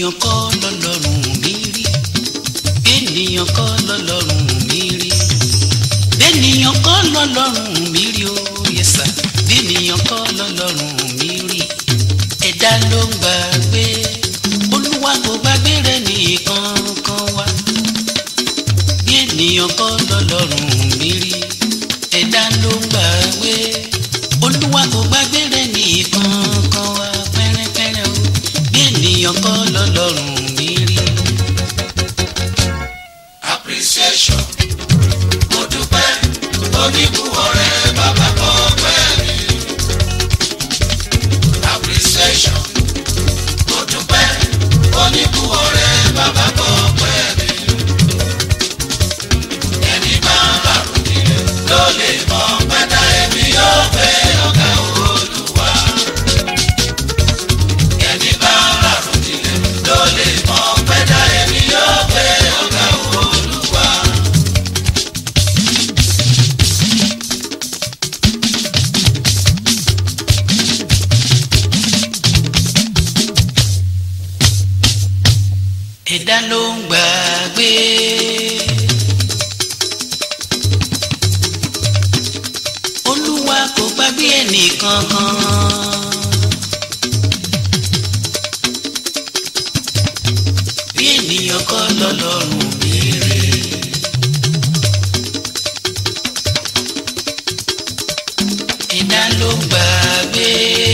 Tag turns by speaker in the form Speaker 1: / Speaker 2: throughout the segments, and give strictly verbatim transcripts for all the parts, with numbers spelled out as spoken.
Speaker 1: ènìyàn kọ́ lọ́lọ́run mi rí ènìyàn kọ́ lọ́lọ́run mi rí ènìyàn kọ́ lọ́lọ́run mi rí o yẹsà ènìyàn kọ́ lọ́lọ́run mi rí ẹ̀dá ló ń gbàgbé olúwa kò gbàgbé rẹ̀ nìkan kan wá bí ènìyàn kọ́ lọ́lọ́run mi rí ẹ̀dá ló ń gbàgbé olúwa kò gbàgbé rẹ̀ nìkan kan wá pẹ́rẹ́pẹ́rẹ́ o bí ènìyàn kọ́ lọ́lọ́run mi rí.
Speaker 2: appreciation mo dúpẹ́ oníbùwọ̀ rẹ̀ bàbá kọ́ pẹ́ mi. appreciation mo dúpẹ́ oníbùwọ̀ rẹ̀ bàbá kọ́ pẹ́ mi. ẹni bá ń rárò nílẹ̀ ló lè mọ pẹ́tà èmi yóò fẹ́ ọ̀gá Olúwa. ẹni bá ń rárò nílẹ̀ ló lè mọ pẹ́tà èmi yóò fẹ́ ọ̀gá Olúwa.
Speaker 1: ẹ̀dá ló ń gbàgbé olúwa kò gbàgbé ẹnìkankan bí ènìyàn kọ́ lọ́lọ́run mi rí ẹ̀dá ló ń gbàgbé.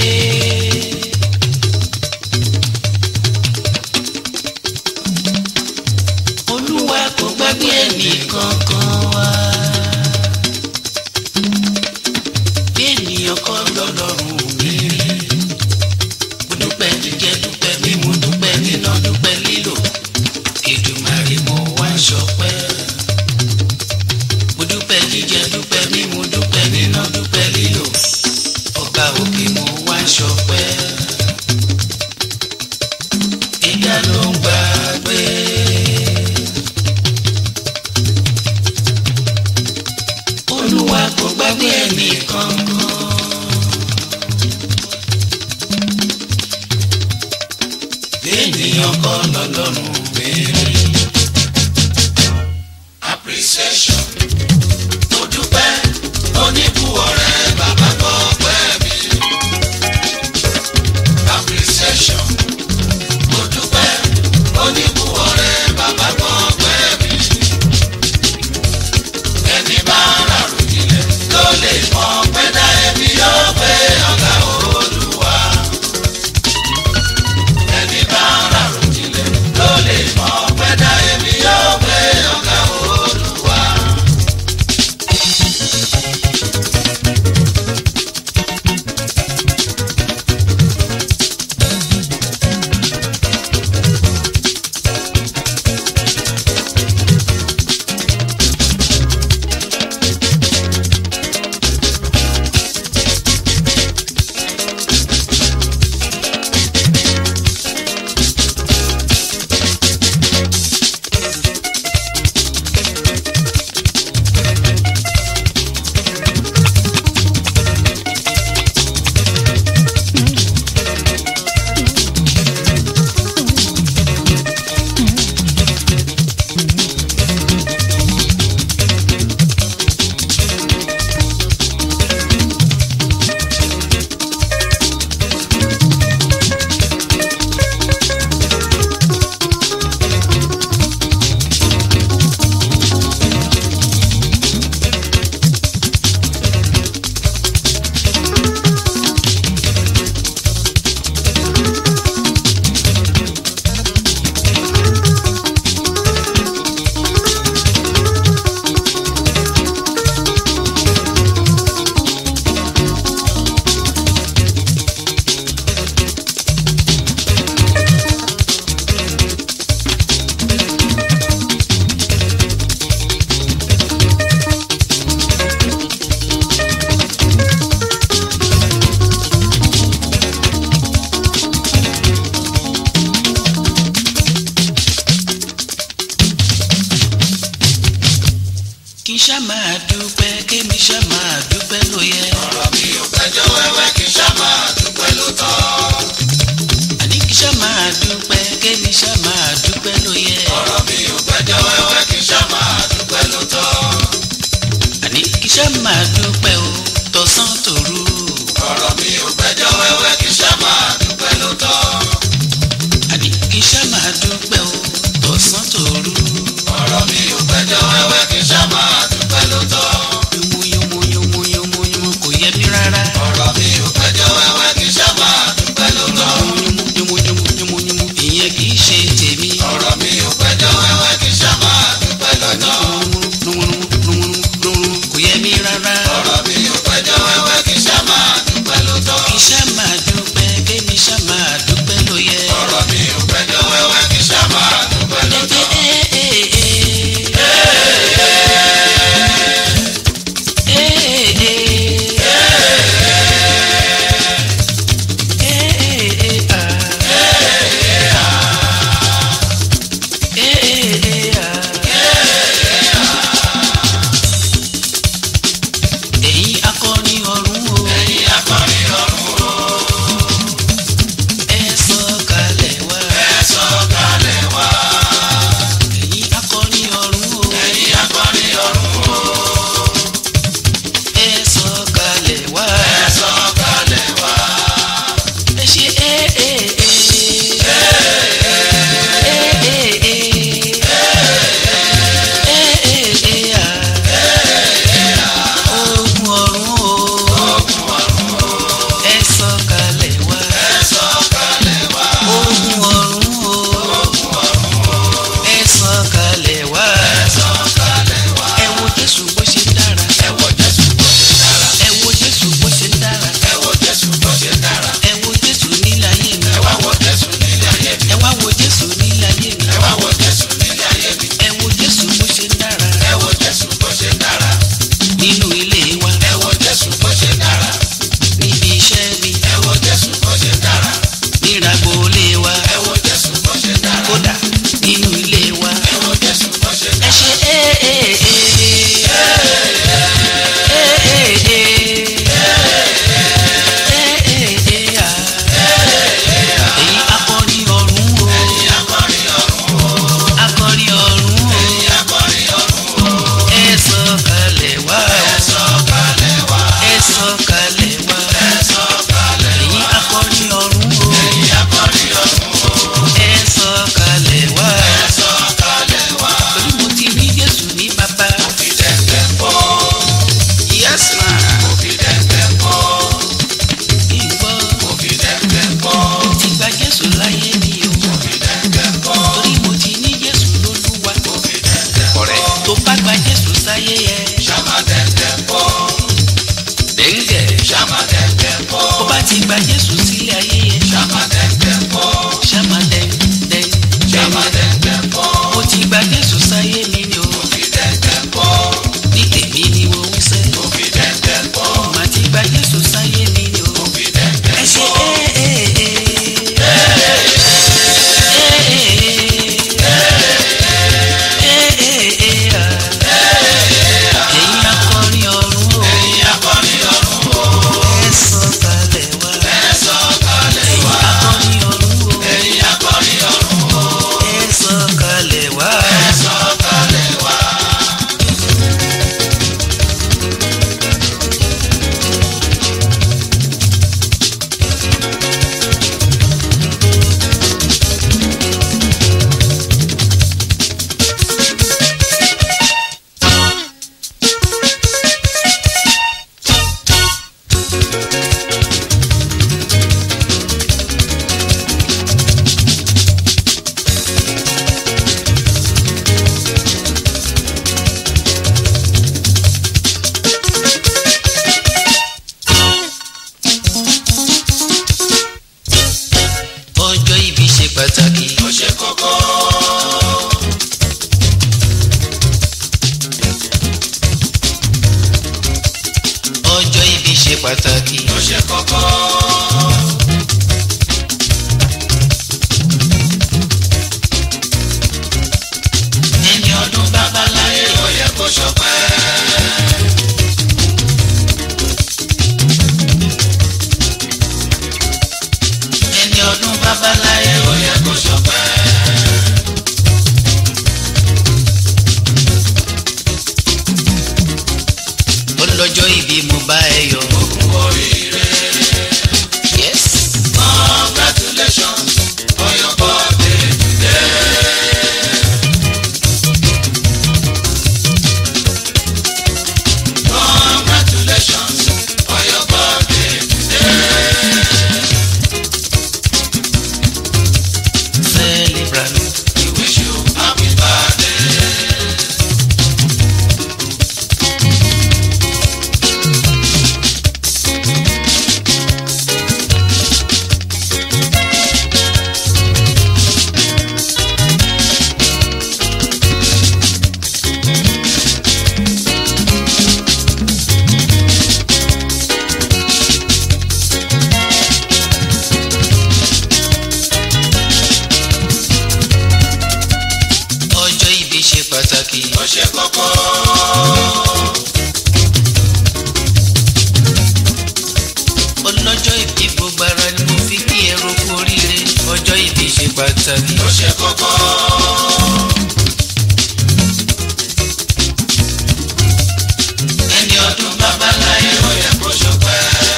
Speaker 1: Olúwa kò gbàgbé ẹnìkankan wá bí ènìyàn kọ́ lọ́lọ́run mi rí mo dúpẹ́ jíjẹ dúpẹ́ mímu dúpẹ́ níná dúpẹ́ lílò Èdùmàrè mo wá ṣọpẹ́ mo dúpẹ́ jíjẹ dúpẹ́ mímu dúpẹ́ níná dúpẹ́ lílò ọba òkè mo wá ṣọpẹ́ ẹ̀dá ló ń gbàgbé. Olúwa kò gbàgbé ẹnìkankan ènìyàn kọ́ lọ́lọ́run mi rí.
Speaker 2: appreciation mo dúpẹ́ oníbùwọ̀ rẹ̀ bàbá kọ́ pẹ́ mi. appreciation mo dúpẹ́ oníbùwọ̀ rẹ̀ bàbá kọ́ pẹ́ mi. ẹni bá ń rárò nílẹ̀ ló lè mọ pẹ́tà èmi yóò fẹ́ ọ̀gá Olúwa. ẹni bá ń rárò nílẹ̀ ló lè mọ pẹ́tà èmi yóò fẹ́ ọ̀gá Olúwa.
Speaker 1: kí ṣá máa dúpẹ́ kémi ṣá máa dúpẹ́ ló yẹ.
Speaker 2: ọ̀rọ̀ mi ò gbẹ́jọ́ wẹ́wẹ́ kí ṣá máa dúpẹ́ ló tọ́.
Speaker 1: àní kí ṣá máa dúpẹ́ kémi ṣá máa dúpẹ́ o tọ̀sán tòru.
Speaker 2: ọ̀rọ̀ mi ò gbẹ́jọ́ wẹ́wẹ́ kì í ṣá máa dúpẹ́ ló tọ́.
Speaker 1: àní kì í ṣá máa dúpẹ́ o tọ̀sán tòru.
Speaker 2: ọ̀rọ̀ mi ò gbẹ́jọ́ wẹ́wẹ́ kì í ṣá máa dúpẹ́ ló tọ́.
Speaker 1: yomo yomo yomo yomo yomo kò yẹ mí rárá.
Speaker 2: ọ̀rọ̀ mi ò gbẹ́jọ́ wẹ́wẹ́ kì í ṣá máa dúpẹ́ ló tọ́.
Speaker 1: yomo yomo yomo yomo ìyẹn kì í ṣe tèmi.
Speaker 2: ọ̀rọ̀ mi ò gbẹ́jọ́ wẹ́wẹ́ kì í ṣá máa dúpẹ́ ló tọ́.
Speaker 1: kò yẹ mí rárá.
Speaker 2: ọ̀rọ̀ mi ò gbẹ́jọ́ wẹ́wẹ́ kì í ṣá máa dúpẹ́ ló tọ́.
Speaker 1: kì í ṣá máa dúpẹ́ kémi ṣá máa dúpẹ́ ló yẹ.
Speaker 2: ọ̀rọ̀ mi ò gbẹ́jọ́ wẹ́wẹ́ kì í ṣá máa dúpẹ́ ló tọ́.
Speaker 1: ẹ̀yin akọrin ọ̀run o.
Speaker 2: ẹ̀yin akọrin ọ̀run o.
Speaker 1: ẹ sọ̀kalẹ̀ wá.
Speaker 2: ẹ sọ̀kalẹ̀ wá.
Speaker 1: ẹ̀yin akọrin ọ̀run o.
Speaker 2: ẹ̀yin akọrin ọ̀run o.
Speaker 1: ẹ sọ̀kalẹ̀ wá.
Speaker 2: ẹ sọ̀kalẹ̀ wá.
Speaker 1: ẹ ṣe é é é. pàtàkì.
Speaker 2: ó ṣe kókó. ẹni ọdún babaláyé ó yẹ kó ṣọpẹ́. ẹni ọdún babaláyé ó yẹ kó ṣọpẹ́.
Speaker 1: ọlọ́jọ́ ọlọ́jọ́ ìbí gbogbo ara ni mo fi kí ẹ roku oríire ọjọ́ ìbí ṣe pàtàkì.
Speaker 2: ó ṣe kókó. ẹni ọdún babaláyé ó yẹ kó ṣọpẹ́.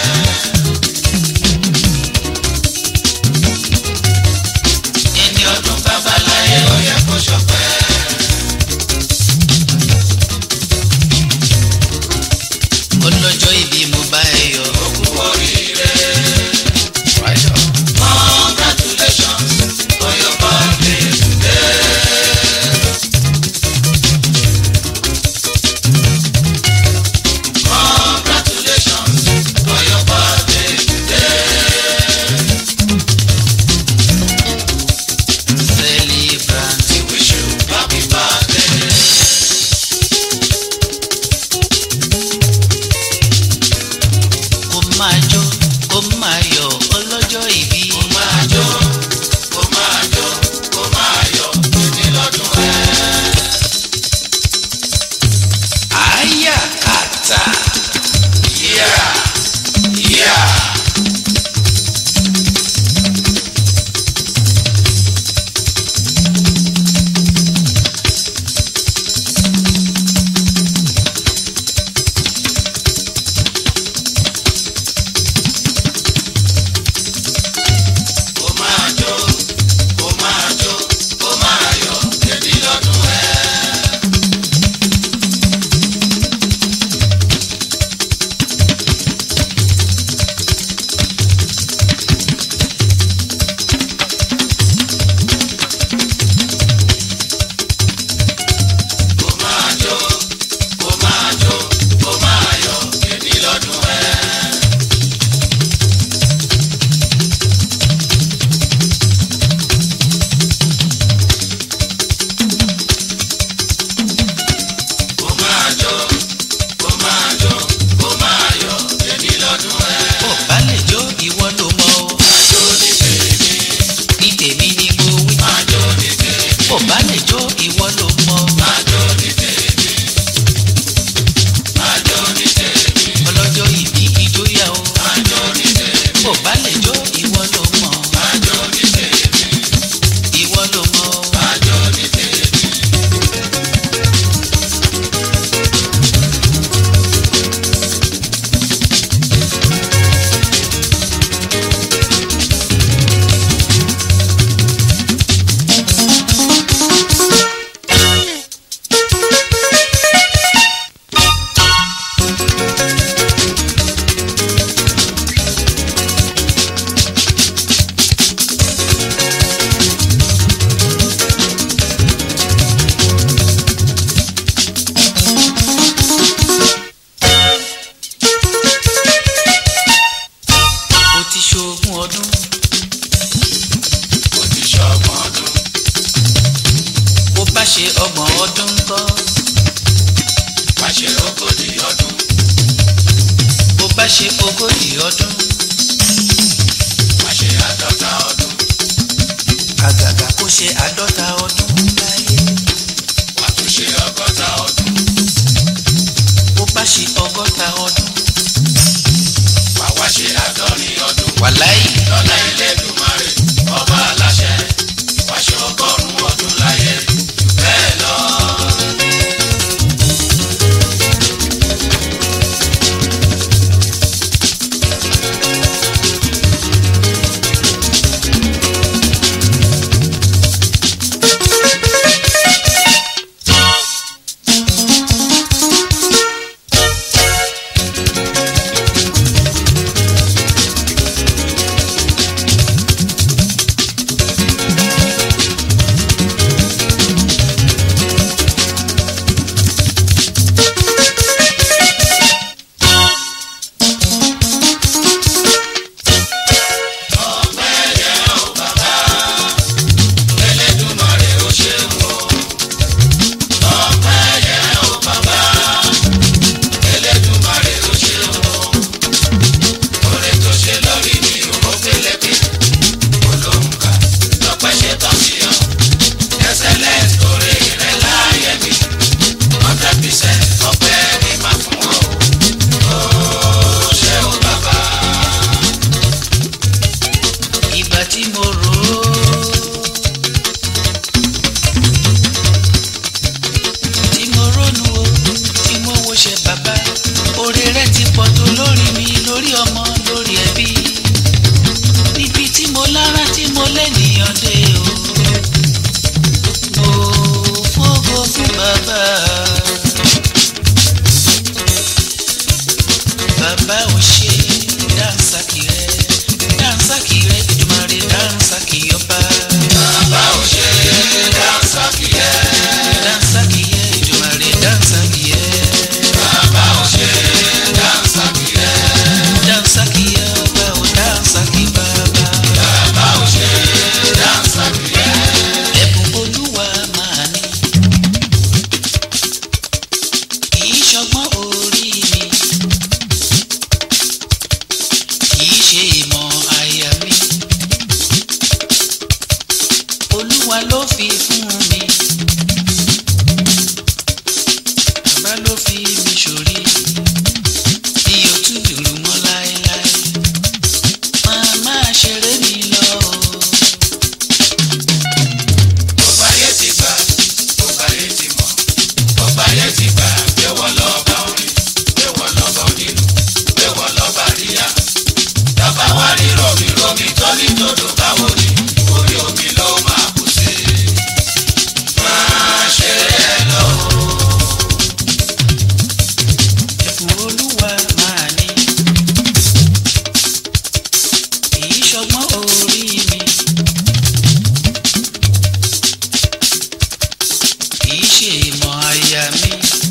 Speaker 2: ẹni ọdún babaláyé ó yẹ kó ṣọpẹ́.
Speaker 1: ọlọ́jọ́ ìbí mo bá ẹ yọ̀.
Speaker 2: ó kú oríire. Congratulations on your birthday today. Congratulations on your birthday today.
Speaker 1: Celebrant.
Speaker 2: We wish you happy birthday.
Speaker 1: Kó máa jó kó máa yọ̀ ọlọ́jọ́ ìbí.
Speaker 2: Kó máa jó, kó máa jó, kó máa yọ̀ ní lọ́dún ẹ̀.
Speaker 1: àyà kàtà.
Speaker 2: Yeah, yeah. Kó máa jó, kó máa jó, kó máa yọ̀ ní lọ́dún ẹ̀. Kó máa jó, kó máa jó, kó máa yọ̀ ní lọ́dún ẹ̀. Kó máa jó, kó máa jó, kó máa yọ̀ ní lọ́dún ẹ̀.
Speaker 1: Bó bá lè jó ìwọ ló mọ̀ o.
Speaker 2: Máa jó ní tèmi,
Speaker 1: ní tèmi ni mo wí.
Speaker 2: máa jó ní tèmi,
Speaker 1: Bó bá lè jó ìwọ ló mọ̀ o.
Speaker 2: máa jó ní tèmi, máa jó ní tèmi,
Speaker 1: ọlọ́jọ́ ìbí ìjóyà o.
Speaker 2: máa jó ní tèmi,
Speaker 1: Bó bá lè jó ìwọ ló mọ̀.
Speaker 2: máa jó ní tèmi,
Speaker 1: ìwọ ló mọ̀ o.
Speaker 2: máa jó ní tèmi.
Speaker 1: ó ti ṣogún ọdún.
Speaker 2: Ó ti ṣọgbọ̀n ọdún,
Speaker 1: bó bá ṣe ọgbọ̀n ọdún ńkọ́.
Speaker 2: wá ṣe ogójì ọdún,
Speaker 1: bó bá ṣe ogójì ọdún.
Speaker 2: wá ṣe àádọ́ta ọdún,
Speaker 1: àgàgà kó ṣe àádọ́ta ọdún láyé.
Speaker 2: wá tún ṣe ọgọ́ta ọdún,
Speaker 1: bó bá ṣe ọgọ́ta ọdún.
Speaker 2: wá wá ṣe àádọ́rin ọdún.
Speaker 1: wàláì.
Speaker 2: Lọ́lá Elédùmarè, ọba aláṣẹ, wá ṣe ọgọ́rùn-ún ọdún láyé jù bẹ́ẹ̀ lọ.
Speaker 1: fi fún mi. Bàbá ló fi mi ṣòrí. Iyọ̀ tún dùrù mọ́ láéláé. Máa máa ṣeré mi lọ.
Speaker 2: Gbogbo ayé ti gbà, gbogbo ayé ti mọ̀, gbogbo ayé ti gbà pé wọ́n lọ́ba orin, pé wọ́n lọ́ba onílù, pé wọ́n lọ́ba àríyá. Bàbá wa rí romi romi tó ní tòdò báwo ni orí omi ló máa kú sí. Máa ṣe é lọ.
Speaker 1: Ẹ̀bùn Olúwa máa ní. Èyí ṣọgbọ́n orí mi. Èyí ṣe ìmọ̀ àyà mi.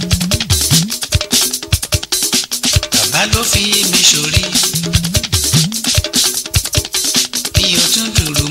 Speaker 1: Bàbá ló fi mi ṣòrí. Iyọ̀ tún dùrù